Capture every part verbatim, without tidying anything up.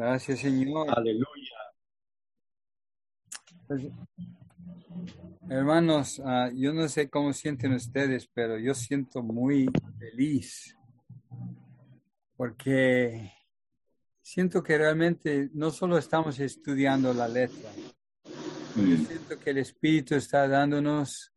Gracias, Señor. Aleluya. Pues, hermanos, uh, yo no sé cómo sienten ustedes, pero yo siento muy feliz porque siento que realmente no solo estamos estudiando la letra, pero yo siento que el Espíritu está dándonos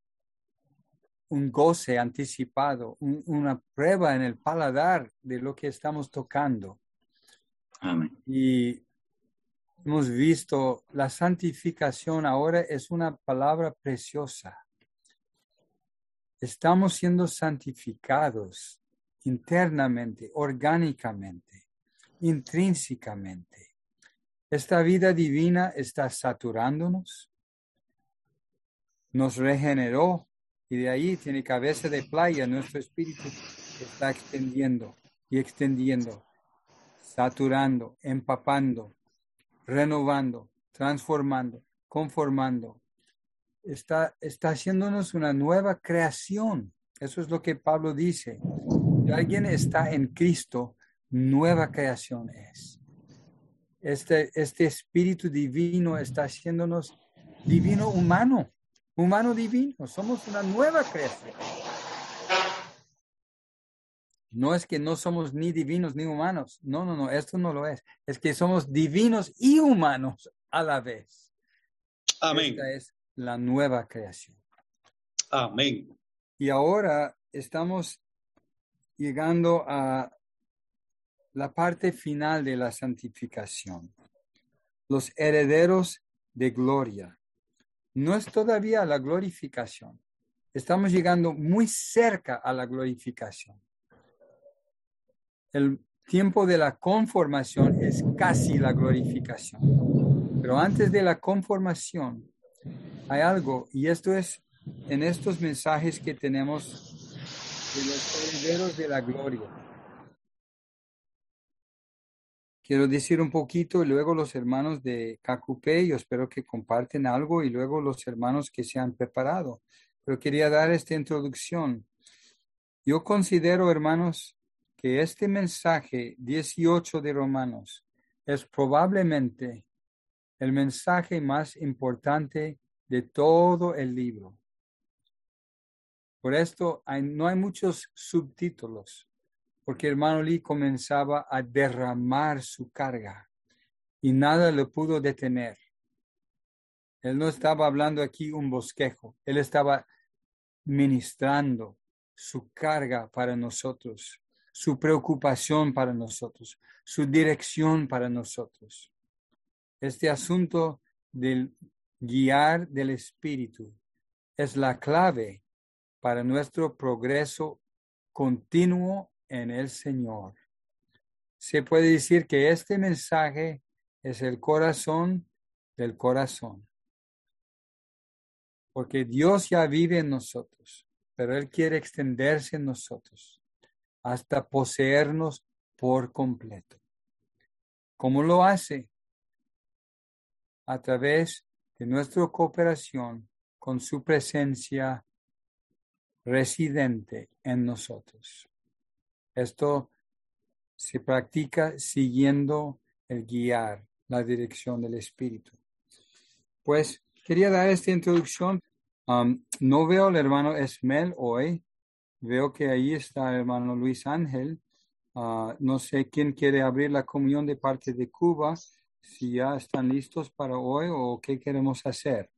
un goce anticipado, un, una prueba en el paladar de lo que estamos tocando. Amén. Y hemos visto la santificación ahora es una palabra preciosa. Estamos siendo santificados internamente, orgánicamente, intrínsecamente. Esta vida divina está saturándonos, nos regeneró y de ahí tiene cabeza de playa. Nuestro espíritu está extendiendo y extendiendo, saturando, empapando, renovando, transformando, conformando. Está, está haciéndonos una nueva creación. Eso es lo que Pablo dice. Si alguien está en Cristo, nueva creación es. Este, este espíritu divino está haciéndonos divino humano, humano divino. Somos una nueva creación. No es que no somos ni divinos ni humanos. No, no, no, esto no lo es. Es que somos divinos y humanos a la vez. Amén. Esta es la nueva creación. Amén. Y ahora estamos llegando a la parte final de la santificación. Los herederos de gloria. No es todavía la glorificación. Estamos llegando muy cerca a la glorificación. El tiempo de la conformación es casi la glorificación. Pero antes de la conformación hay algo, y esto es en estos mensajes que tenemos de los herederos de la gloria. Quiero decir un poquito y luego los hermanos de K Q P, yo espero que comparten algo y luego los hermanos que se han preparado. Pero quería dar esta introducción. Yo considero, hermanos, que este mensaje dieciocho de Romanos es probablemente el mensaje más importante de todo el libro. Por esto hay, no hay muchos subtítulos, porque hermano Lee comenzaba a derramar su carga y nada lo pudo detener. Él no estaba hablando aquí un bosquejo, él estaba ministrando su carga para nosotros, su preocupación para nosotros, su dirección para nosotros. Este asunto del guiar del Espíritu es la clave para nuestro progreso continuo en el Señor. Se puede decir que este mensaje es el corazón del corazón. Porque Dios ya vive en nosotros, pero Él quiere extenderse en nosotros hasta poseernos por completo. ¿Cómo lo hace? A través de nuestra cooperación con su presencia residente en nosotros. Esto se practica siguiendo el guiar, la dirección del Espíritu. Pues quería dar esta introducción. Um, no veo al hermano Esmel hoy. Veo que ahí está el hermano Luis Ángel. Uh, no sé quién quiere abrir la comunión de parte de Cuba. Si ya están listos para hoy o qué queremos hacer.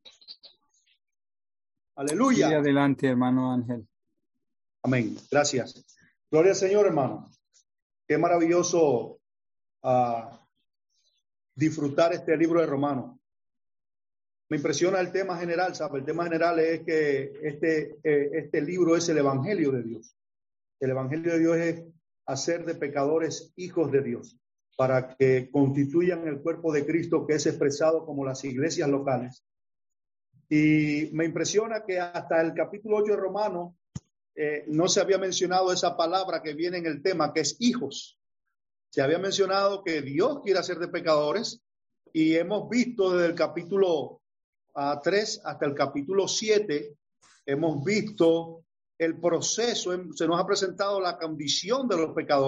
Aleluya. Y adelante, hermano Ángel. Amén. Gracias. Gloria al Señor, hermano. Qué maravilloso uh, disfrutar este libro de Romanos. Me impresiona el tema general, ¿sabe? El tema general es que este, eh, este libro es el Evangelio de Dios. El Evangelio de Dios es hacer de pecadores hijos de Dios, para que constituyan el cuerpo de Cristo, que es expresado como las iglesias locales. Y me impresiona que hasta el capítulo ocho de Romanos eh, no se había mencionado esa palabra que viene en el tema, que es hijos. Se había mencionado que Dios quiere hacer de pecadores, y hemos visto desde el capítulo a tres hasta el capítulo siete, hemos visto el proceso, se nos ha presentado la condición de los pecadores,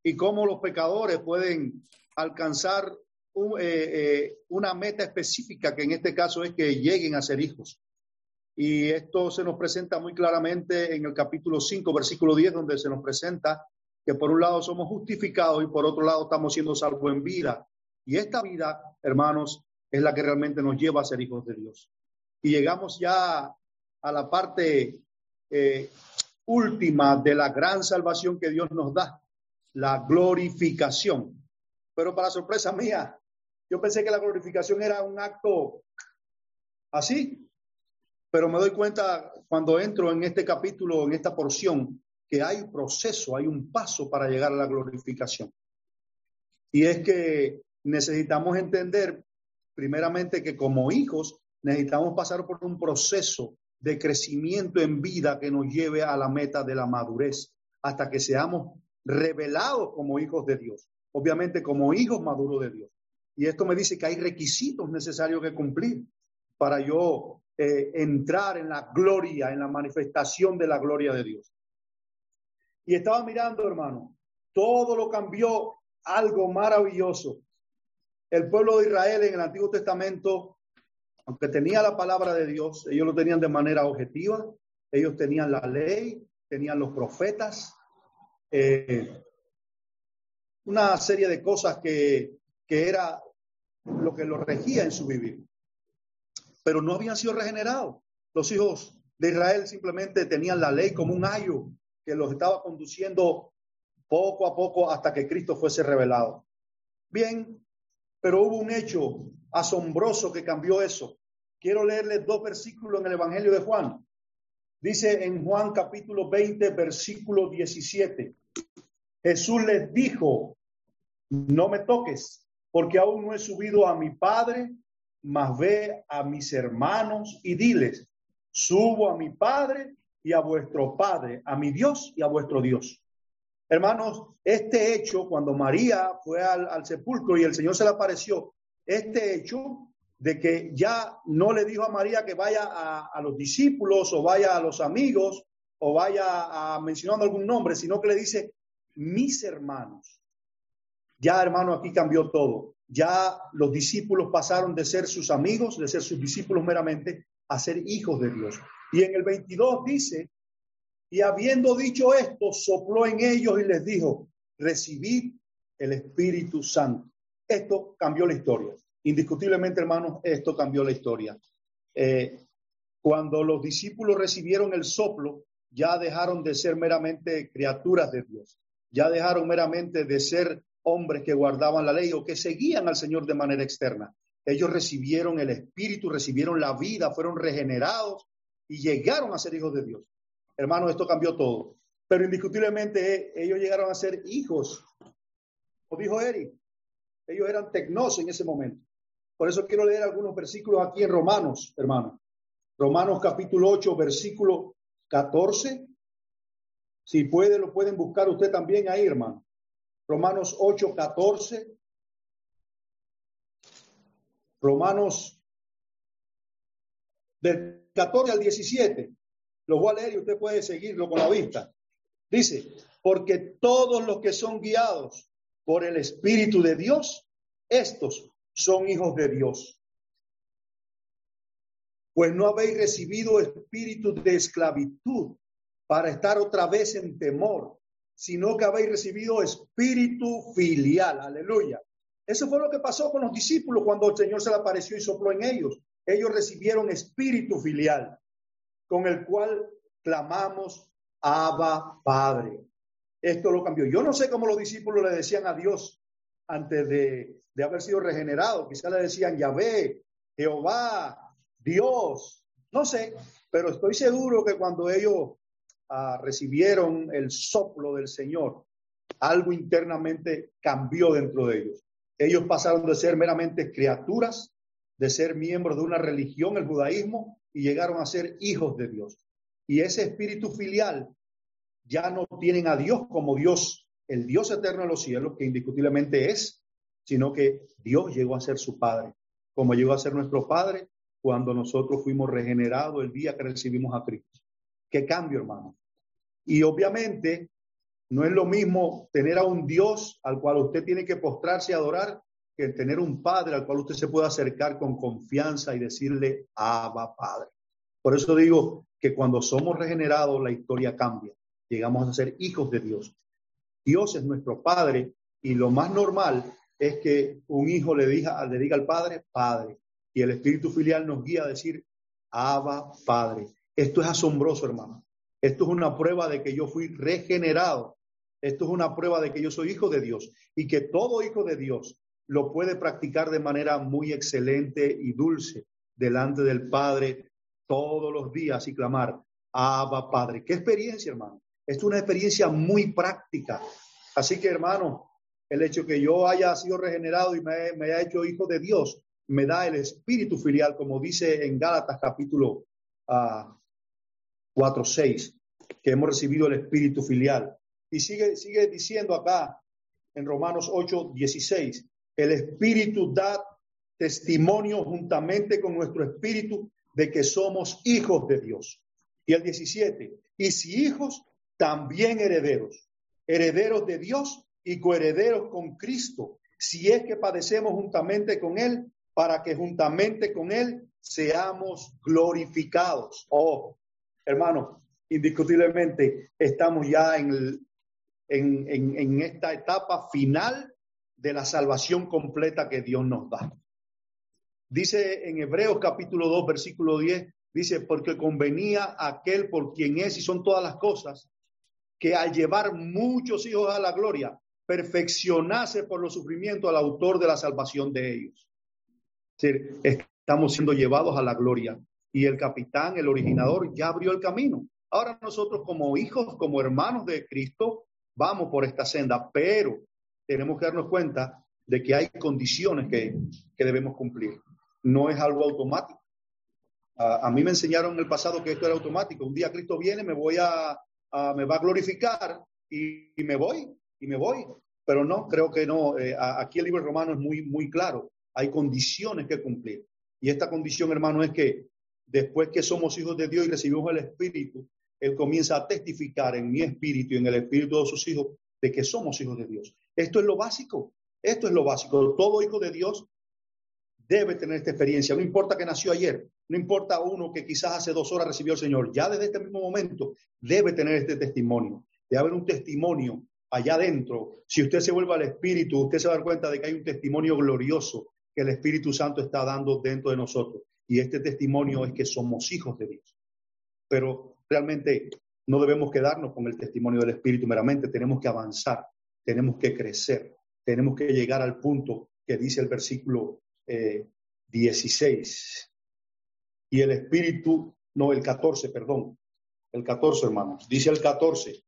y cómo los pecadores pueden alcanzar un, eh, eh, una meta específica, que en este caso es que lleguen a ser hijos. Y esto se nos presenta muy claramente en el capítulo cinco, versículo diez, donde se nos presenta que por un lado somos justificados y por otro lado estamos siendo salvos en vida. Y esta vida, hermanos, es la que realmente nos lleva a ser hijos de Dios. Y llegamos ya a la parte eh, última de la gran salvación que Dios nos da, la glorificación. Pero para sorpresa mía, yo pensé que la glorificación era un acto así, pero me doy cuenta cuando entro en este capítulo, en esta porción, que hay un proceso, hay un paso para llegar a la glorificación. Y es que necesitamos entender, primeramente, que como hijos necesitamos pasar por un proceso de crecimiento en vida que nos lleve a la meta de la madurez, hasta que seamos revelados como hijos de Dios, obviamente como hijos maduros de Dios. Y esto me dice que hay requisitos necesarios que cumplir para yo eh, entrar en la gloria, en la manifestación de la gloria de Dios. Y estaba mirando, hermano, todo lo cambió, algo maravilloso. El pueblo de Israel en el Antiguo Testamento, aunque tenía la palabra de Dios, ellos lo tenían de manera objetiva, ellos tenían la ley, tenían los profetas, eh, una serie de cosas que, que era lo que los regía en su vivir. Pero no habían sido regenerados. Los hijos de Israel simplemente tenían la ley como un ayo que los estaba conduciendo poco a poco hasta que Cristo fuese revelado. Bien, pero hubo un hecho asombroso que cambió eso. Quiero leerles dos versículos en el Evangelio de Juan. Dice en Juan capítulo veinte, versículo diecisiete. Jesús les dijo, no me toques, porque aún no he subido a mi Padre, mas ve a mis hermanos y diles, subo a mi Padre y a vuestro Padre, a mi Dios y a vuestro Dios. Hermanos, este hecho, cuando María fue al, al sepulcro y el Señor se le apareció, este hecho de que ya no le dijo a María que vaya a, a los discípulos o vaya a los amigos o vaya a mencionando algún nombre, sino que le dice, mis hermanos. Ya, hermano, aquí cambió todo. Ya los discípulos pasaron de ser sus amigos, de ser sus discípulos meramente, a ser hijos de Dios. Y en el veintidós dice, y habiendo dicho esto, sopló en ellos y les dijo, recibid el Espíritu Santo. Esto cambió la historia. Indiscutiblemente, hermanos, esto cambió la historia. Eh, cuando los discípulos recibieron el soplo, ya dejaron de ser meramente criaturas de Dios. Ya dejaron meramente de ser hombres que guardaban la ley o que seguían al Señor de manera externa. Ellos recibieron el Espíritu, recibieron la vida, fueron regenerados y llegaron a ser hijos de Dios. Hermano, esto cambió todo. Pero indiscutiblemente ellos llegaron a ser hijos. Como dijo Eric, ellos eran tecnos en ese momento. Por eso quiero leer algunos versículos aquí en Romanos, hermano. Romanos capítulo ocho, versículo catorce. Si puede, lo pueden buscar usted también ahí, hermano. Romanos ocho, catorce. Romanos del catorce al diecisiete. Lo voy a leer y usted puede seguirlo con la vista. Dice, porque todos los que son guiados por el Espíritu de Dios, estos son hijos de Dios. Pues no habéis recibido espíritu de esclavitud para estar otra vez en temor, sino que habéis recibido espíritu filial. Aleluya. Eso fue lo que pasó con los discípulos cuando el Señor se le apareció y sopló en ellos. Ellos recibieron espíritu filial, con el cual clamamos, Abba, Padre. Esto lo cambió. Yo no sé cómo los discípulos le decían a Dios antes de, de haber sido regenerados. Quizás le decían Yahvé, Jehová, Dios. No sé, pero estoy seguro que cuando ellos uh, recibieron el soplo del Señor, algo internamente cambió dentro de ellos. Ellos pasaron de ser meramente criaturas, de ser miembros de una religión, el judaísmo, y llegaron a ser hijos de Dios. Y ese espíritu filial ya no tienen a Dios como Dios, el Dios eterno de los cielos, que indiscutiblemente es, sino que Dios llegó a ser su Padre, como llegó a ser nuestro Padre cuando nosotros fuimos regenerados el día que recibimos a Cristo. ¿Qué cambio, hermano? Y obviamente, No es lo mismo tener a un Dios al cual usted tiene que postrarse y adorar que tener un Padre al cual usted se puede acercar con confianza y decirle, Abba, Padre. Por eso digo que cuando somos regenerados, la historia cambia. Llegamos a ser hijos de Dios. Dios es nuestro Padre y lo más normal es que un hijo le diga, le diga al Padre, Padre. Y el Espíritu filial nos guía a decir, Abba, Padre. Esto es asombroso, hermano. Esto es una prueba de que yo fui regenerado. Esto es una prueba de que yo soy hijo de Dios y que todo hijo de Dios lo puede practicar de manera muy excelente y dulce delante del Padre todos los días y clamar, Abba, Padre. ¿Qué experiencia, hermano? Esto es una experiencia muy práctica. Así que, hermano, el hecho que yo haya sido regenerado y me, me haya hecho hijo de Dios, me da el espíritu filial, como dice en Gálatas capítulo uh, cuatro, seis, que hemos recibido el espíritu filial. Y sigue, sigue diciendo acá en Romanos ocho, dieciséis, el espíritu da testimonio juntamente con nuestro espíritu de que somos hijos de Dios. Y el diecisiete, y si hijos, también herederos, herederos de Dios y coherederos con Cristo, si es que padecemos juntamente con Él, para que juntamente con Él seamos glorificados. Oh, hermano, indiscutiblemente estamos ya en, el, en, en, en esta etapa final de la salvación completa que Dios nos da. Dice en Hebreos capítulo dos, versículo diez, dice, porque convenía a aquel por quien es y son todas las cosas, que al llevar muchos hijos a la gloria, perfeccionase por los sufrimientos al autor de la salvación de ellos. Es decir, estamos siendo llevados a la gloria y el capitán, el originador, ya abrió el camino. Ahora nosotros como hijos, como hermanos de Cristo, vamos por esta senda, pero tenemos que darnos cuenta de que hay condiciones que, que debemos cumplir. No es algo automático. A, a mí me enseñaron en el pasado que esto era automático. Un día Cristo viene, me voy a, a me va a glorificar y, y me voy, y me voy. Pero no, creo que no. Eh, aquí el libro romano es muy, muy claro. Hay condiciones que cumplir. Y esta condición, hermano, es que después que somos hijos de Dios y recibimos el Espíritu, Él comienza a testificar en mi espíritu y en el espíritu de sus hijos de que somos hijos de Dios. Esto es lo básico. Esto es lo básico. Todo hijo de Dios debe tener esta experiencia. No importa que nació ayer, no importa uno que quizás hace dos horas recibió al Señor. Ya desde este mismo momento debe tener este testimonio. Debe haber un testimonio allá adentro. Si usted se vuelve al Espíritu, usted se va a dar cuenta de que hay un testimonio glorioso que el Espíritu Santo está dando dentro de nosotros. Y este testimonio es que somos hijos de Dios. Pero realmente no debemos quedarnos con el testimonio del Espíritu meramente. Tenemos que avanzar, tenemos que crecer, tenemos que llegar al punto que dice el versículo eh, dieciséis. Y el Espíritu, no, el catorce, perdón. El catorce, hermanos. Dice el catorce.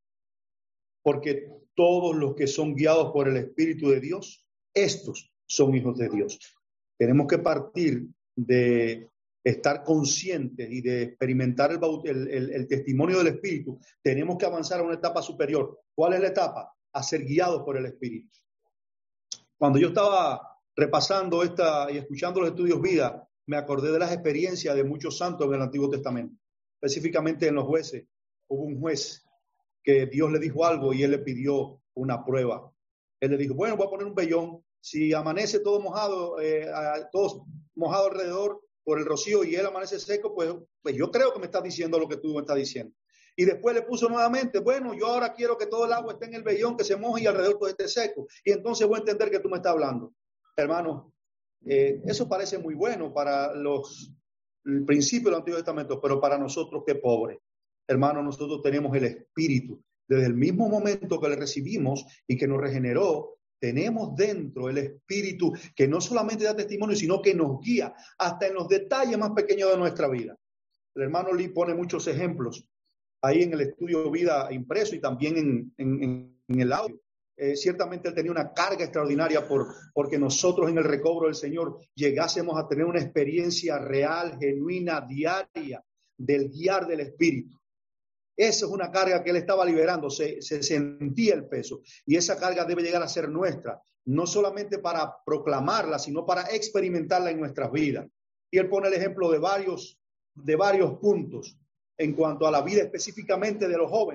Porque todos los que son guiados por el Espíritu de Dios, estos son hijos de Dios. Tenemos que partir de estar conscientes y de experimentar el, el, el, el testimonio del Espíritu. Tenemos que avanzar a una etapa superior. ¿Cuál es la etapa? A ser guiados por el Espíritu. Cuando yo estaba repasando esta y escuchando los estudios vida, me acordé de las experiencias de muchos santos en el Antiguo Testamento, específicamente en los jueces. Hubo un juez que Dios le dijo algo y él le pidió una prueba. Él le dijo, bueno, voy a poner un vellón. Si amanece todo mojado, eh, todo mojado alrededor por el rocío y él amanece seco, pues, pues yo creo que me estás diciendo lo que tú me estás diciendo. Y después le puso nuevamente, bueno, yo ahora quiero que todo el agua esté en el vellón, que se moje y alrededor todo esté seco. Y entonces voy a entender que tú me estás hablando. Hermano, eh, eso parece muy bueno para los el principio del Antiguo Testamento, pero para nosotros qué pobre. Hermano, nosotros tenemos el Espíritu. Desde el mismo momento que le recibimos y que nos regeneró, tenemos dentro el Espíritu que no solamente da testimonio, sino que nos guía hasta en los detalles más pequeños de nuestra vida. El hermano Lee pone muchos ejemplos ahí en el estudio vida impreso y también en, en, en el audio. Eh, ciertamente él tenía una carga extraordinaria por, porque nosotros en el recobro del Señor llegásemos a tener una experiencia real, genuina, diaria del guiar del Espíritu. Esa es una carga que él estaba liberando, se, se sentía el peso y esa carga debe llegar a ser nuestra, no solamente para proclamarla, sino para experimentarla en nuestras vidas. Y él pone el ejemplo de varios, de varios puntos en cuanto a la vida específicamente de los jóvenes.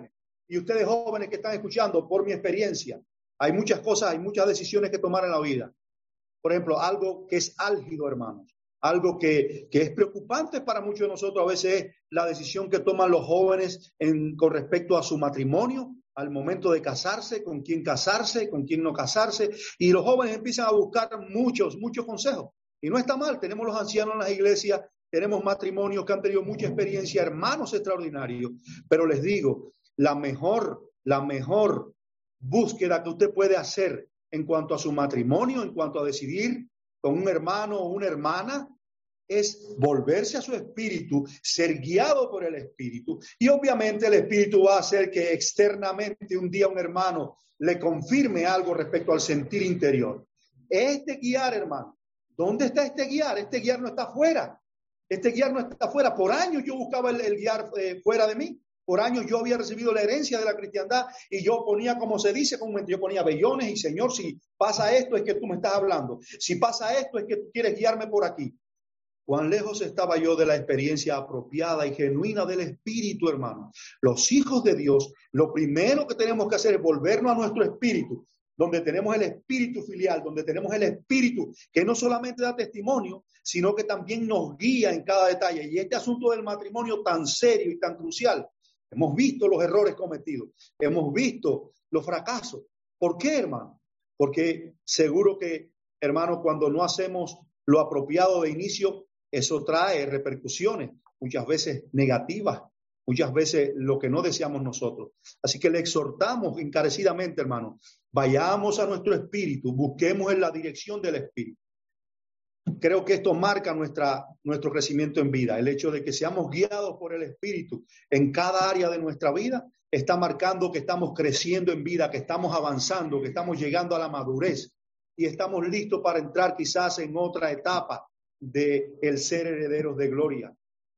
y ustedes jóvenes que están escuchando, por mi experiencia, hay muchas cosas, hay muchas decisiones que tomar en la vida. Por ejemplo, algo que es álgido, hermanos, algo que, que es preocupante para muchos de nosotros a veces es la decisión que toman los jóvenes en, con respecto a su matrimonio, al momento de casarse, con quién casarse, con quién no casarse, y los jóvenes empiezan a buscar muchos, muchos consejos. Y no está mal, tenemos los ancianos en las iglesias, tenemos matrimonios que han tenido mucha experiencia, hermanos extraordinarios, pero les digo, la mejor, la mejor búsqueda que usted puede hacer en cuanto a su matrimonio, en cuanto a decidir con un hermano o una hermana, es volverse a su espíritu, ser guiado por el espíritu. Y obviamente el espíritu va a hacer que externamente un día un hermano le confirme algo respecto al sentir interior. Este guiar, hermano, ¿dónde está este guiar? Este guiar no está afuera. Este guiar no está afuera. Por años yo buscaba el, el guiar eh, fuera de mí. Por años yo había recibido la herencia de la cristiandad y yo ponía, como se dice, como yo ponía vellones y Señor, si pasa esto es que tú me estás hablando. Si pasa esto es que tú quieres guiarme por aquí. Cuán lejos estaba yo de la experiencia apropiada y genuina del Espíritu, hermano. Los hijos de Dios, lo primero que tenemos que hacer es volvernos a nuestro espíritu, donde tenemos el espíritu filial, donde tenemos el espíritu que no solamente da testimonio, sino que también nos guía en cada detalle. Y este asunto del matrimonio tan serio y tan crucial, hemos visto los errores cometidos, hemos visto los fracasos. ¿Por qué, hermano? Porque seguro que, hermano, cuando no hacemos lo apropiado de inicio, eso trae repercusiones, muchas veces negativas, muchas veces lo que no deseamos nosotros. Así que le exhortamos encarecidamente, hermano, vayamos a nuestro espíritu, busquemos en la dirección del espíritu. Creo que esto marca nuestra, nuestro crecimiento en vida. El hecho de que seamos guiados por el espíritu en cada área de nuestra vida está marcando que estamos creciendo en vida, que estamos avanzando, que estamos llegando a la madurez y estamos listos para entrar quizás en otra etapa de el ser herederos de gloria.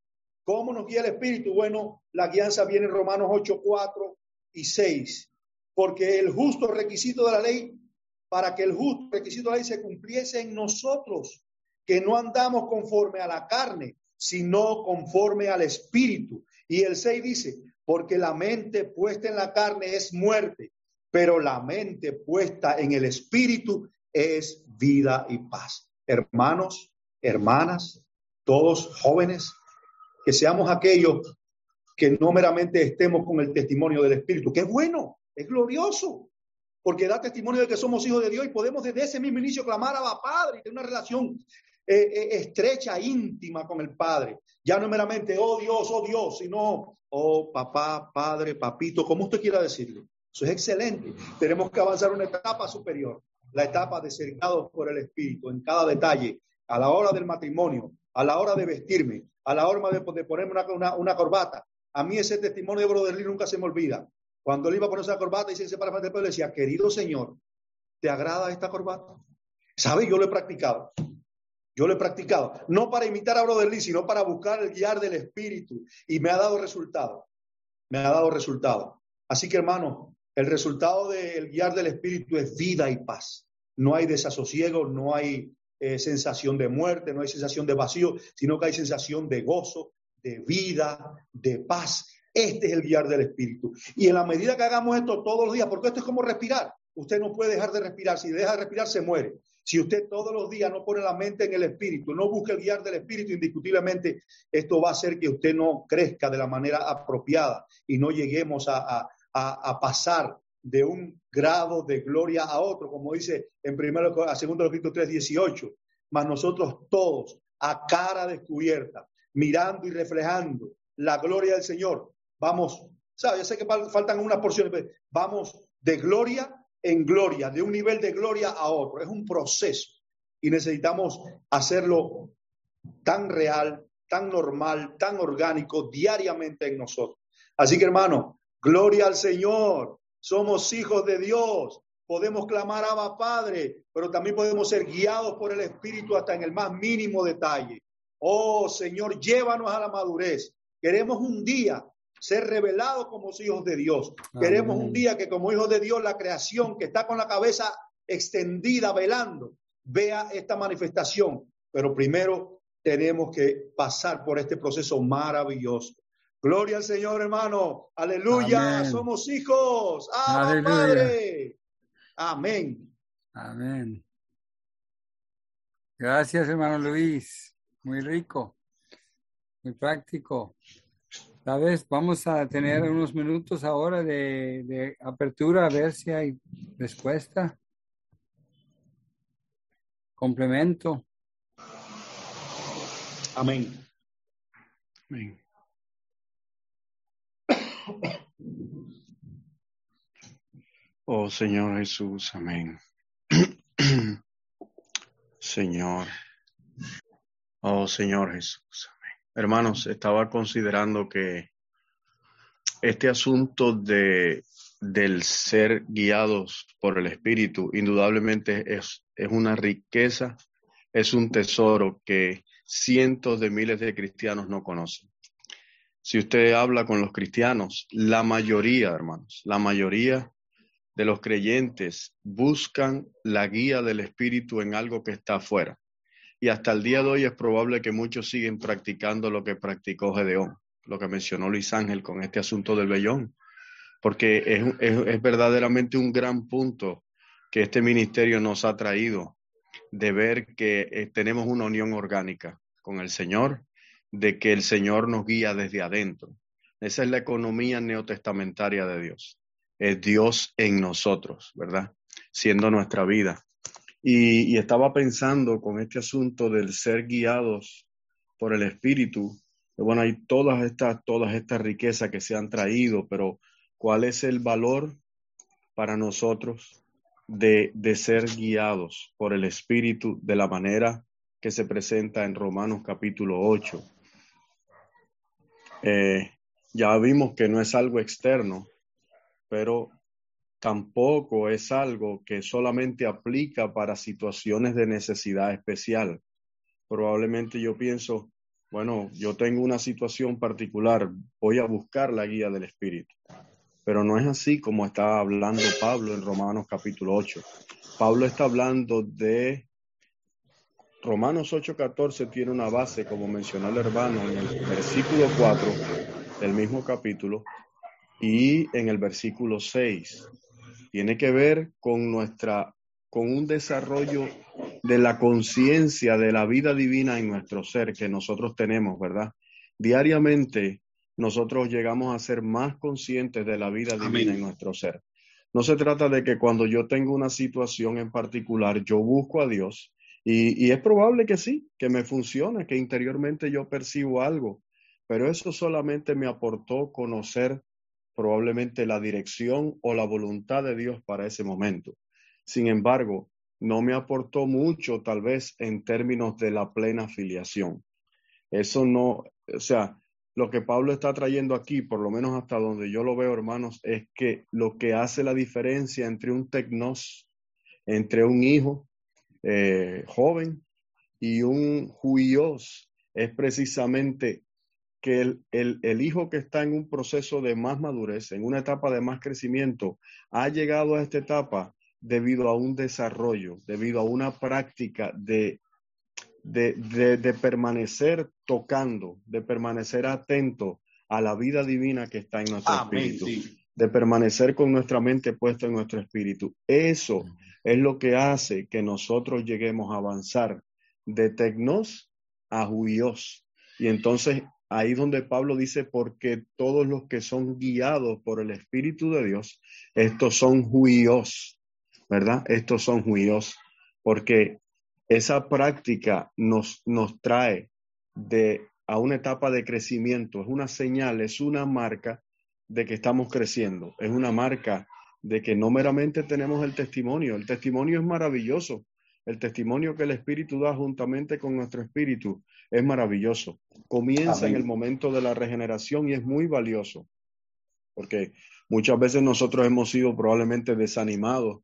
¿Cómo nos guía el Espíritu? Bueno, la guianza viene en Romanos ocho, cuatro y seis. Porque el justo requisito de la ley, para que el justo requisito de la ley se cumpliese en nosotros, que no andamos conforme a la carne, sino conforme al Espíritu. Y el seis dice, porque la mente puesta en la carne es muerte, pero la mente puesta en el Espíritu es vida y paz. Hermanos, hermanas, todos jóvenes, que seamos aquellos que no meramente estemos con el testimonio del Espíritu, que es bueno, es glorioso, porque da testimonio de que somos hijos de Dios y podemos desde ese mismo inicio clamar a la Padre y tener una relación eh, eh, estrecha, íntima con el Padre. Ya no meramente, oh Dios, oh Dios, sino, oh papá, padre, papito, como usted quiera decirlo. Eso es excelente. Tenemos que avanzar una etapa superior, la etapa de ser guiados por el Espíritu en cada detalle, a la hora del matrimonio, a la hora de vestirme, a la hora de, de ponerme una, una, una corbata. A mí ese testimonio de Brother Lee nunca se me olvida. Cuando él iba a ponerse la corbata y se para frente al pueblo, le decía, querido Señor, ¿te agrada esta corbata? ¿Sabe? Yo lo he practicado. Yo lo he practicado. No para imitar a Brother Lee, sino para buscar el guiar del Espíritu. Y me ha dado resultado. Me ha dado resultado. Así que, hermano, el resultado del guiar del Espíritu es vida y paz. No hay desasosiego, no hay Eh, sensación de muerte, no hay sensación de vacío, sino que hay sensación de gozo, de vida, de paz. Este es el guiar del Espíritu. Y en la medida que hagamos esto todos los días, porque esto es como respirar, usted no puede dejar de respirar. Si deja de respirar, se muere. Si usted todos los días no pone la mente en el Espíritu, no busca el guiar del Espíritu, indiscutiblemente esto va a hacer que usted no crezca de la manera apropiada y no lleguemos a, a, a, a pasar de un grado de gloria a otro, como dice en primero a segundo Corintios tres dieciocho, mas nosotros todos a cara descubierta, mirando y reflejando la gloria del Señor, vamos, ¿sabes? Yo sé que faltan unas porciones, pero vamos de gloria en gloria, de un nivel de gloria a otro. Es un proceso y necesitamos hacerlo tan real, tan normal, tan orgánico diariamente en nosotros. Así que, hermano, gloria al Señor. Somos hijos de Dios, podemos clamar a Abba Padre, pero también podemos ser guiados por el Espíritu hasta en el más mínimo detalle. Oh Señor, llévanos a la madurez. Queremos un día ser revelados como hijos de Dios. Amén. Queremos un día que como hijos de Dios la creación que está con la cabeza extendida velando, vea esta manifestación. Pero primero tenemos que pasar por este proceso maravilloso. Gloria al Señor, hermano. Aleluya. Amén. Somos hijos. ¡Abba, Aleluya. Padre! Amén. Amén. Gracias, hermano Luis. Muy rico, muy práctico. ¿Sabes? Vamos a tener unos minutos ahora de, de apertura a ver si hay respuesta. Complemento. Amén. Amén. Oh Señor Jesús, amén. Señor. Oh Señor Jesús, amén. Hermanos, estaba considerando que este asunto de, del ser guiados por el Espíritu, indudablemente es, es una riqueza, es un tesoro que cientos de miles de cristianos no conocen. Si usted habla con los cristianos, la mayoría, hermanos, la mayoría de los creyentes buscan la guía del Espíritu en algo que está afuera. Y hasta el día de hoy es probable que muchos siguen practicando lo que practicó Gedeón, lo que mencionó Luis Ángel con este asunto del vellón, porque es, es, es verdaderamente un gran punto que este ministerio nos ha traído, de ver que eh, tenemos una unión orgánica con el Señor, de que el Señor nos guía desde adentro. Esa es la economía neotestamentaria de Dios. Es Dios en nosotros, ¿verdad? Siendo nuestra vida. Y, y estaba pensando con este asunto del ser guiados por el Espíritu. Bueno, hay todas estas, todas estas riquezas que se han traído, pero ¿cuál es el valor para nosotros de, de ser guiados por el Espíritu de la manera que se presenta en Romanos capítulo ocho? Eh, ya vimos que no es algo externo, pero tampoco es algo que solamente aplica para situaciones de necesidad especial. Probablemente yo pienso, bueno, yo tengo una situación particular, voy a buscar la guía del Espíritu. Pero no es así como está hablando Pablo en Romanos capítulo ocho. Pablo está hablando de Romanos ocho catorce, tiene una base, como mencionó el hermano, en el versículo cuatro del mismo capítulo y en el versículo seis. Tiene que ver con nuestra, con un desarrollo de la conciencia de la vida divina en nuestro ser que nosotros tenemos, ¿verdad? Diariamente nosotros llegamos a ser más conscientes de la vida divina Amén. En nuestro ser. No se trata de que cuando yo tengo una situación en particular, yo busco a Dios y, y es probable que sí, que me funcione, que interiormente yo percibo algo, pero eso solamente me aportó conocer probablemente la dirección o la voluntad de Dios para ese momento. Sin embargo, no me aportó mucho tal vez en términos de la plena filiación. Eso no, o sea, lo que Pablo está trayendo aquí, por lo menos hasta donde yo lo veo, hermanos, es que lo que hace la diferencia entre un tecnos, entre un hijo eh, joven y un huios, es precisamente que el, el, el hijo que está en un proceso de más madurez, en una etapa de más crecimiento, ha llegado a esta etapa debido a un desarrollo, debido a una práctica de, de, de, de permanecer tocando, de permanecer atento a la vida divina que está en nuestro Amén, espíritu, sí. de permanecer con nuestra mente puesta en nuestro espíritu. Eso es lo que hace que nosotros lleguemos a avanzar de tecnos a huios. Y entonces ahí donde Pablo dice, porque todos los que son guiados por el Espíritu de Dios, estos son huios, ¿verdad? Estos son huios, porque esa práctica nos, nos trae de, a una etapa de crecimiento, es una señal, es una marca de que estamos creciendo, es una marca de que no meramente tenemos el testimonio, el testimonio es maravilloso, el testimonio que el Espíritu da juntamente con nuestro espíritu es maravilloso. Comienza Amén. En el momento de la regeneración y es muy valioso, porque muchas veces nosotros hemos sido probablemente desanimados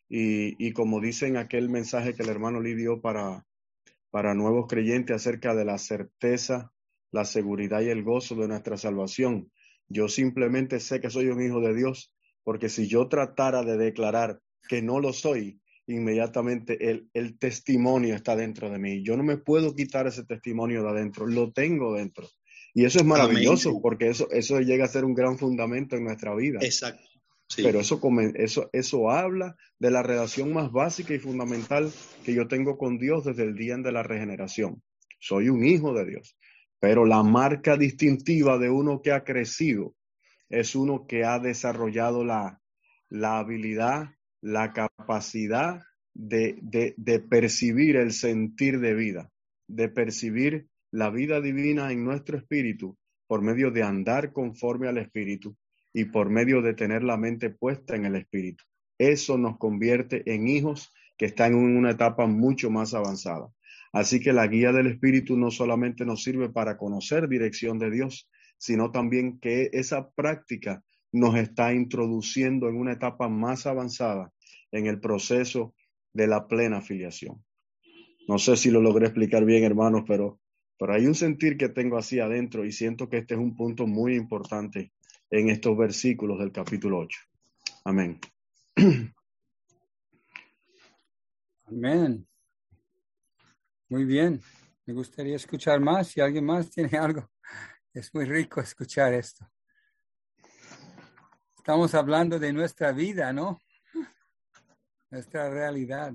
y, y como dice en aquel mensaje que el hermano Lee dio para, para nuevos creyentes acerca de la certeza, la seguridad y el gozo de nuestra salvación. Yo simplemente sé que soy un hijo de Dios, porque si yo tratara de declarar que no lo soy, inmediatamente el, el testimonio está dentro de mí. Yo no me puedo quitar ese testimonio de adentro, lo tengo dentro. Y eso es maravilloso, Amén. porque eso, eso llega a ser un gran fundamento en nuestra vida. Exacto. Sí. Pero eso, eso, eso habla de la relación más básica y fundamental que yo tengo con Dios desde el día de la regeneración. Soy un hijo de Dios, pero la marca distintiva de uno que ha crecido es uno que ha desarrollado la, la habilidad, la capacidad de, de, de percibir el sentir de vida, de percibir la vida divina en nuestro espíritu por medio de andar conforme al espíritu y por medio de tener la mente puesta en el espíritu. Eso nos convierte en hijos que están en una etapa mucho más avanzada. Así que la guía del espíritu no solamente nos sirve para conocer dirección de Dios, sino también que esa práctica nos está introduciendo en una etapa más avanzada en el proceso de la plena filiación. No sé si lo logré explicar bien, hermanos, pero, pero hay un sentir que tengo así adentro y siento que este es un punto muy importante en estos versículos del capítulo ocho. Amén. Amén. Muy bien. Me gustaría escuchar más. Si alguien más tiene algo, es muy rico escuchar esto. Estamos hablando de nuestra vida, ¿no? Nuestra realidad.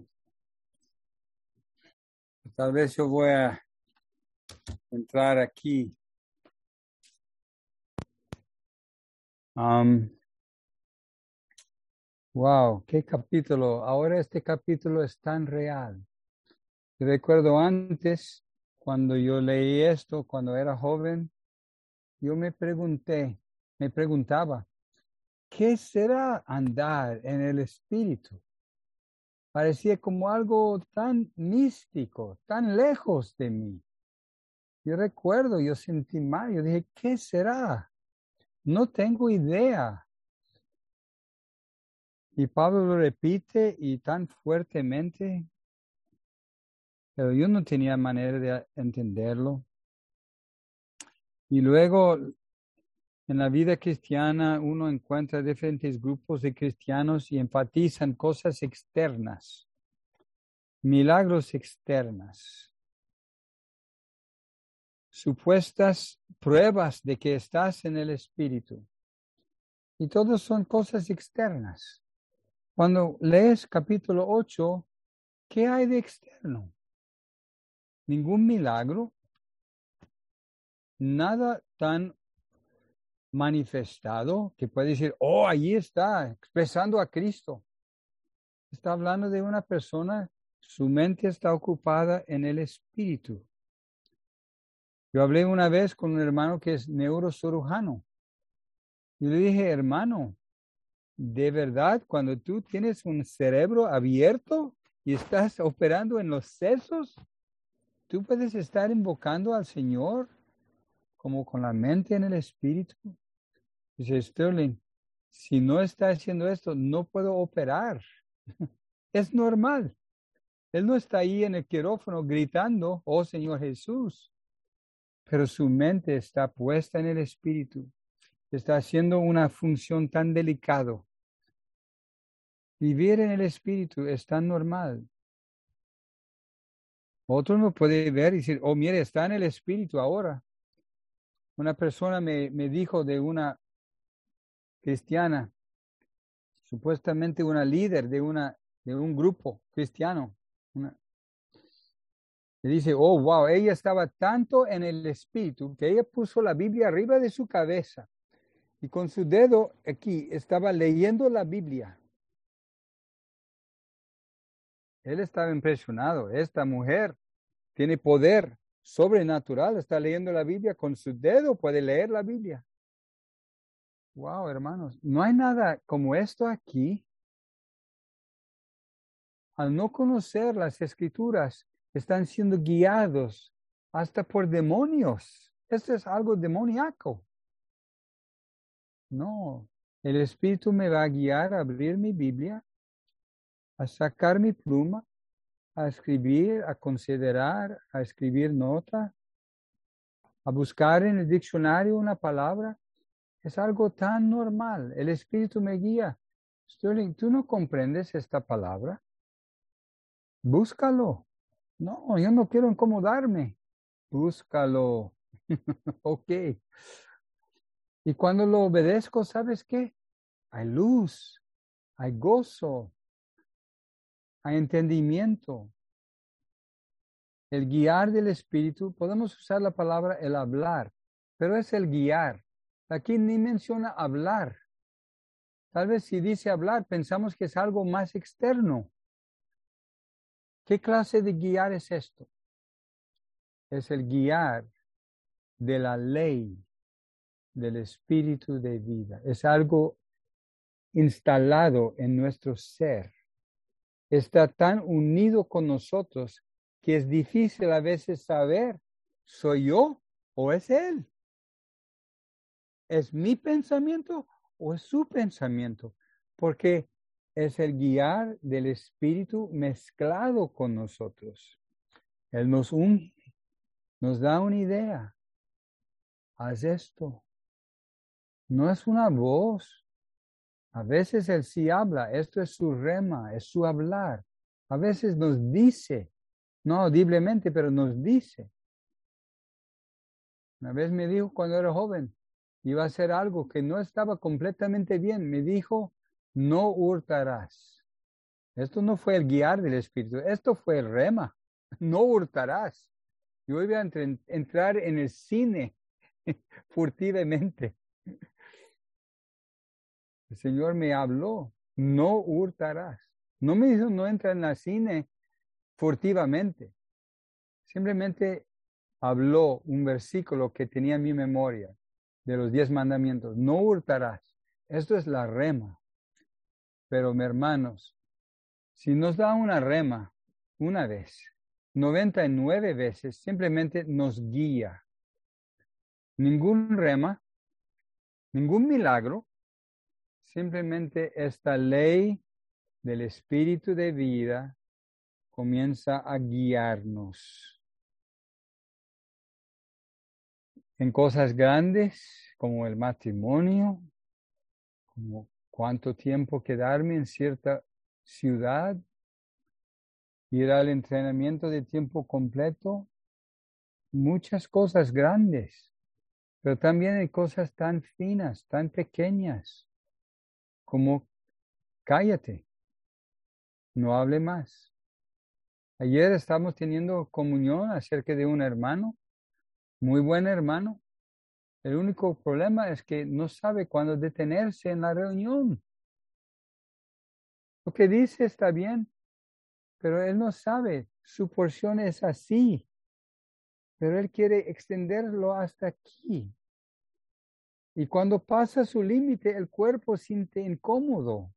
Tal vez yo voy a entrar aquí. Um, wow, qué capítulo. Ahora este capítulo es tan real. Recuerdo antes, cuando yo leí esto, cuando era joven, yo me pregunté, me preguntaba, ¿qué será andar en el espíritu? Parecía como algo tan místico, tan lejos de mí. Yo recuerdo, yo sentí mal, yo dije, ¿qué será? No tengo idea. Y Pablo lo repite y tan fuertemente, pero yo no tenía manera de entenderlo. Y luego, en la vida cristiana, uno encuentra diferentes grupos de cristianos y enfatizan cosas externas, milagros externas, supuestas pruebas de que estás en el Espíritu. Y todos son cosas externas. Cuando lees capítulo ocho, ¿qué hay de externo? Ningún milagro, nada tan manifestado que puede decir, oh, allí está, expresando a Cristo. Está hablando de una persona, su mente está ocupada en el espíritu. Yo hablé una vez con un hermano que es neurocirujano. Y le dije, hermano, de verdad, cuando tú tienes un cerebro abierto y estás operando en los sesos, tú puedes estar invocando al Señor como con la mente en el espíritu. Dice Sterling, si no está haciendo esto, no puedo operar. Es normal. Él no está ahí en el quirófano gritando, oh Señor Jesús, pero su mente está puesta en el espíritu. Está haciendo una función tan delicada. Vivir en el espíritu es tan normal. Otro no puede ver y decir, oh, mire, está en el espíritu ahora. Una persona me, me dijo de una cristiana, supuestamente una líder de, una, de un grupo cristiano. Una, le dice, oh, wow, ella estaba tanto en el espíritu que ella puso la Biblia arriba de su cabeza y con su dedo aquí estaba leyendo la Biblia. Él estaba impresionado. Esta mujer tiene poder sobrenatural, está leyendo la Biblia con su dedo, puede leer la Biblia. Wow, hermanos, no hay nada como esto aquí. Al no conocer las escrituras, están siendo guiados hasta por demonios. Esto es algo demoníaco. No, el Espíritu me va a guiar a abrir mi Biblia, a sacar mi pluma, a escribir, a considerar, a escribir nota, a buscar en el diccionario una palabra. Es algo tan normal. El Espíritu me guía. Sterling, ¿tú no comprendes esta palabra? Búscalo. No, yo no quiero incomodarme. Búscalo. Ok. Y cuando lo obedezco, ¿sabes qué? Hay luz, hay gozo, hay entendimiento. El guiar del Espíritu, podemos usar la palabra el hablar, pero es el guiar. Aquí ni menciona hablar. Tal vez si dice hablar, pensamos que es algo más externo. ¿Qué clase de guiar es esto? Es el guiar de la ley del Espíritu de vida. Es algo instalado en nuestro ser. Está tan unido con nosotros que es difícil a veces saber, ¿soy yo o es Él? ¿Es mi pensamiento o es su pensamiento? Porque es el guiar del Espíritu mezclado con nosotros. Él nos une, nos da una idea. Haz esto. No es una voz. A veces Él sí habla. Esto es su rema, es su hablar. A veces nos dice, no audiblemente, pero nos dice. Una vez me dijo cuando era joven, iba a hacer algo que no estaba completamente bien. Me dijo, no hurtarás. Esto no fue el guiar del Espíritu, esto fue el rema. No hurtarás. Yo iba a entre, entrar en el cine furtivamente. El Señor me habló, no hurtarás. No me dijo, no entra en el cine furtivamente. Simplemente habló un versículo que tenía en mi memoria de los diez mandamientos. No hurtarás. Esto es la rema. Pero, mis hermanos, si nos da una rema una vez, noventa y nueve veces, simplemente nos guía. Ningún rema, ningún milagro, simplemente esta ley del Espíritu de vida comienza a guiarnos en cosas grandes como el matrimonio, como cuánto tiempo quedarme en cierta ciudad, ir al entrenamiento de tiempo completo, muchas cosas grandes, pero también hay cosas tan finas, tan pequeñas, como cállate, no hable más. Ayer estamos teniendo comunión acerca de un hermano, muy buen hermano. El único problema es que no sabe cuándo detenerse en la reunión. Lo que dice está bien, pero él no sabe. Su porción es así, pero él quiere extenderlo hasta aquí. Y cuando pasa su límite, el cuerpo siente incómodo.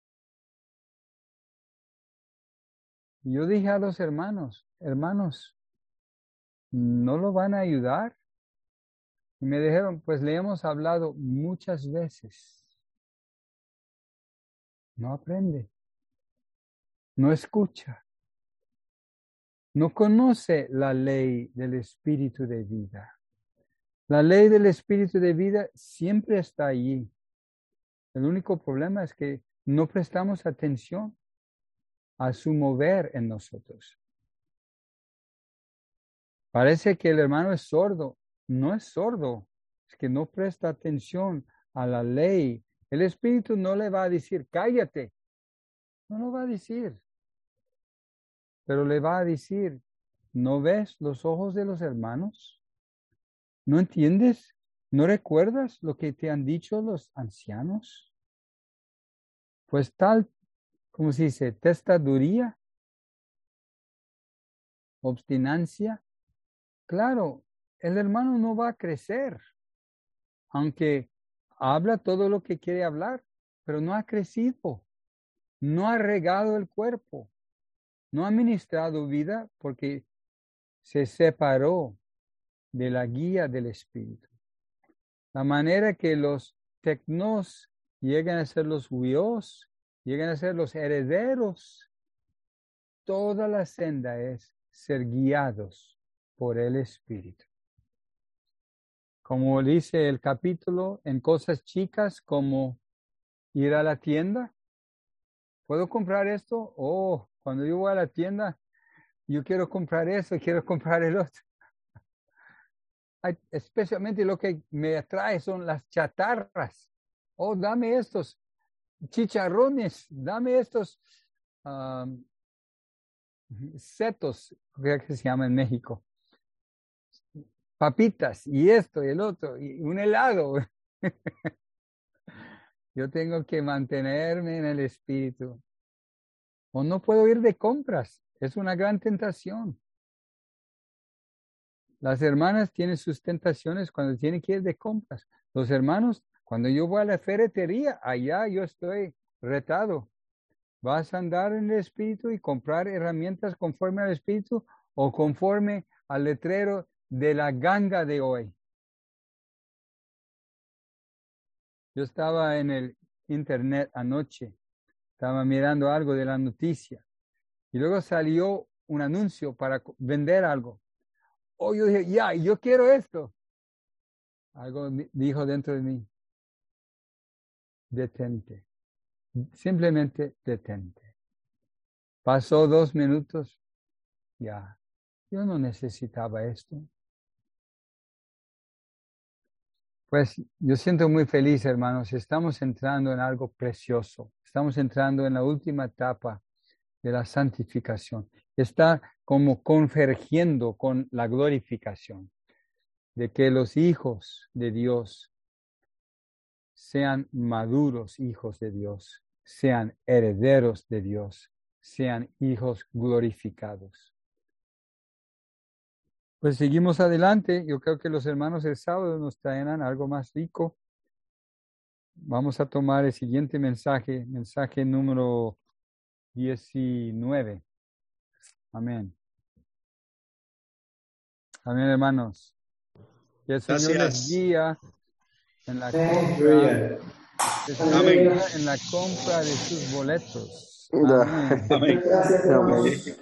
Y yo dije a los hermanos, hermanos, ¿no lo van a ayudar? Y me dijeron, pues le hemos hablado muchas veces. No aprende, no escucha, no conoce la ley del Espíritu de vida. La ley del Espíritu de vida siempre está allí. El único problema es que no prestamos atención a su mover en nosotros. Parece que el hermano es sordo. No es sordo, es que no presta atención a la ley. El Espíritu no le va a decir, cállate. No lo va a decir. Pero le va a decir, ¿no ves los ojos de los hermanos? ¿No entiendes? ¿No recuerdas lo que te han dicho los ancianos? Pues tal, como se dice, testaduría, obstinancia. Claro, el hermano no va a crecer, aunque habla todo lo que quiere hablar, pero no ha crecido, no ha regado el cuerpo, no ha ministrado vida porque se separó de la guía del Espíritu. La manera que los tecnos llegan a ser los huios, llegan a ser los herederos, toda la senda es ser guiados por el Espíritu. Como dice el capítulo, en cosas chicas como ir a la tienda. ¿Puedo comprar esto? Oh, cuando yo voy a la tienda, yo quiero comprar eso, quiero comprar el otro. Hay- especialmente lo que me atrae son las chatarras. Oh, dame estos chicharrones, dame estos um, setos, creo que se llama en México. Papitas y esto y el otro y un helado. Yo tengo que mantenerme en el espíritu. O no puedo ir de compras. Es una gran tentación. Las hermanas tienen sus tentaciones cuando tienen que ir de compras. Los hermanos, cuando yo voy a la ferretería, allá yo estoy retado. ¿Vas a andar en el espíritu y comprar herramientas conforme al espíritu o conforme al letrero de la ganga de hoy? Yo estaba en el internet anoche, estaba mirando algo de la noticia y luego salió un anuncio para co- vender algo. Oh, yo dije, ya, yo quiero esto. Algo di- dijo dentro de mí, detente, simplemente detente. Pasó dos minutos, ya, yo no necesitaba esto. Pues yo siento muy feliz, hermanos. Estamos entrando en algo precioso. Estamos entrando en la última etapa de la santificación. Está como convergiendo con la glorificación, de que los hijos de Dios sean maduros hijos de Dios, sean herederos de Dios, sean hijos glorificados. Pues seguimos adelante. Yo creo que los hermanos el sábado nos traerán algo más rico. Vamos a tomar el siguiente mensaje, mensaje número diecinueve. Amén. Amén, hermanos. Que el Señor les Gracias. guía en la compra, que el Señor les Amén. guía en la compra de sus boletos. Ya. Amén. Amén. Gracias, hermanos.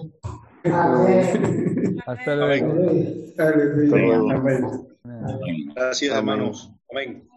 Amén. Hasta luego. Amén. Aleluya. Hasta luego. Amén. Amén. Gracias, Amén. hermanos. Amén.